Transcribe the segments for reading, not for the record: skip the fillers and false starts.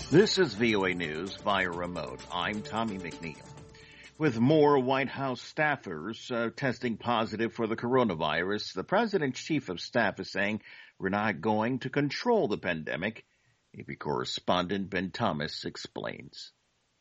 This is VOA News via remote. I'm Tommy McNeil. With more White House staffers testing positive for the coronavirus, the president's chief of staff is saying we're not going to control the pandemic. AP correspondent Ben Thomas explains.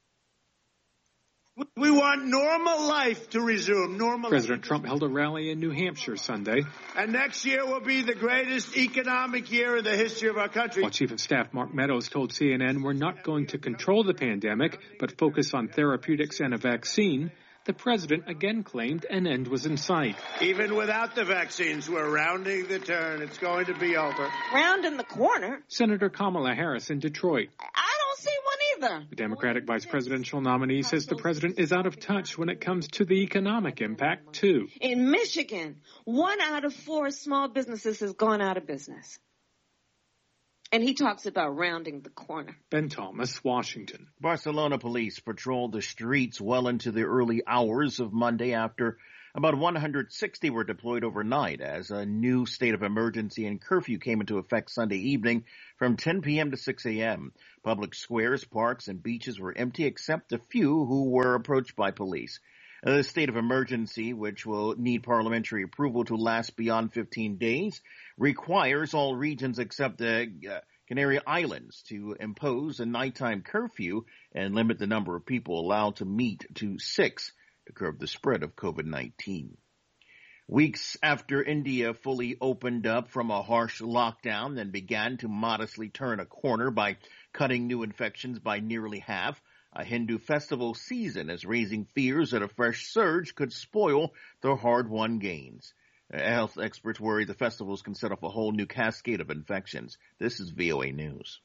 We want normal life to resume. President Trump held a rally in New Hampshire Sunday. And next year will be the greatest economic year in the history of our country. While Chief of Staff Mark Meadows told CNN we're not going to control the pandemic, but focus on therapeutics and a vaccine, the president again claimed an end was in sight. Even without the vaccines, we're rounding the turn. It's going to be over. Rounding the corner? Senator Kamala Harris in Detroit. I don't see one either. The Democratic vice presidential nominee says the president is out of touch when it comes to the economic impact, too. In Michigan, 1 out of 4 small businesses has gone out of business. And he talks about rounding the corner. Ben Thomas, Washington. Barcelona police patrolled the streets well into the early hours of Monday after about 160 were deployed overnight as a new state of emergency and curfew came into effect Sunday evening from 10 p.m. to 6 a.m. Public squares, parks, and beaches were empty except a few who were approached by police. The state of emergency, which will need parliamentary approval to last beyond 15 days, requires all regions except the Canary Islands to impose a nighttime curfew and limit the number of people allowed to meet to 6 to curb the spread of COVID-19. Weeks after India fully opened up from a harsh lockdown and began to modestly turn a corner by cutting new infections by nearly half, a Hindu festival season is raising fears that a fresh surge could spoil their hard-won gains. Health experts worry the festivals can set off a whole new cascade of infections. This is VOA News.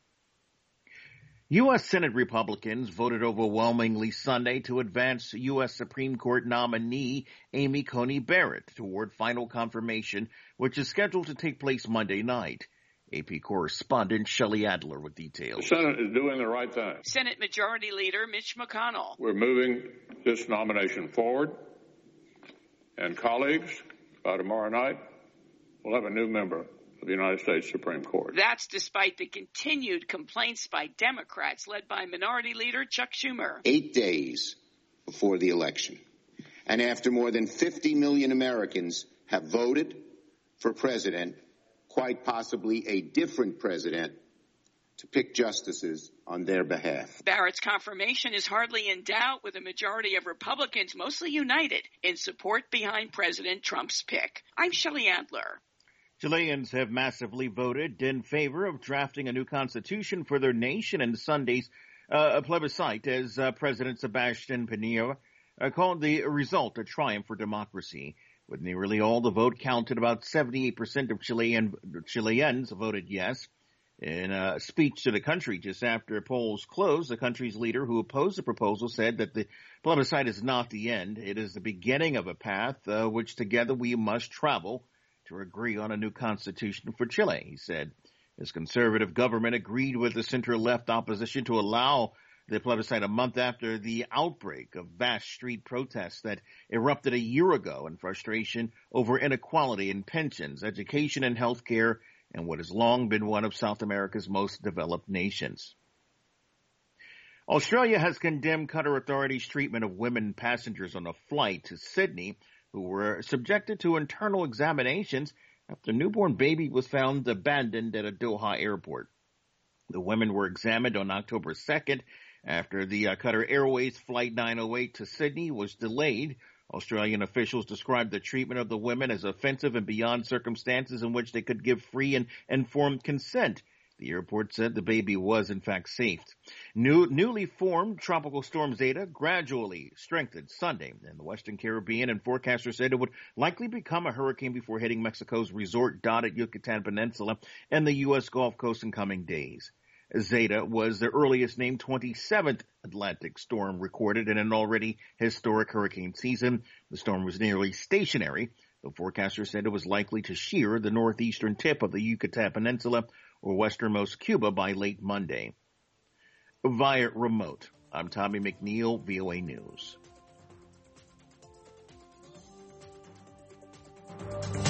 U.S. Senate Republicans voted overwhelmingly Sunday to advance U.S. Supreme Court nominee Amy Coney Barrett toward final confirmation, which is scheduled to take place Monday night. AP correspondent Shelley Adler with details. The Senate is doing the right thing. Senate Majority Leader Mitch McConnell. We're moving this nomination forward. And colleagues, by tomorrow night, we'll have a new member of the United States Supreme Court. That's despite the continued complaints by Democrats led by Minority Leader Chuck Schumer. 8 days before the election, and after more than 50 million Americans have voted for president, quite possibly a different president, to pick justices on their behalf. Barrett's confirmation is hardly in doubt, with a majority of Republicans mostly united in support behind President Trump's pick. I'm Shelley Adler. Chileans have massively voted in favor of drafting a new constitution for their nation in Sunday's plebiscite, as President Sebastián Piñera called the result a triumph for democracy. With nearly all the vote counted, about 78% of Chileans voted yes. In a speech to the country just after polls closed, the country's leader who opposed the proposal said that the plebiscite is not the end. It is the beginning of a path which together we must travel to agree on a new constitution for Chile, he said. His conservative government agreed with the center-left opposition to allow the plebiscite a month after the outbreak of vast street protests that erupted a year ago in frustration over inequality in pensions, education, and health care in what has long been one of South America's most developed nations. Australia has condemned Qatar authorities' treatment of women passengers on a flight to Sydney who were subjected to internal examinations after a newborn baby was found abandoned at a Doha airport. The women were examined on October 2nd after the Qatar Airways Flight 908 to Sydney was delayed. Australian officials described the treatment of the women as offensive and beyond circumstances in which they could give free and informed consent. The airport said the baby was, in fact, safe. Newly formed Tropical Storm Zeta gradually strengthened Sunday in the Western Caribbean, and forecasters said it would likely become a hurricane before hitting Mexico's resort-dotted Yucatan Peninsula and the U.S. Gulf Coast in coming days. Zeta was the earliest named 27th Atlantic storm recorded in an already historic hurricane season. The storm was nearly stationary. The forecaster said it was likely to shear the northeastern tip of the Yucatan Peninsula or westernmost Cuba by late Monday. Via remote, I'm Tommy McNeil, VOA News.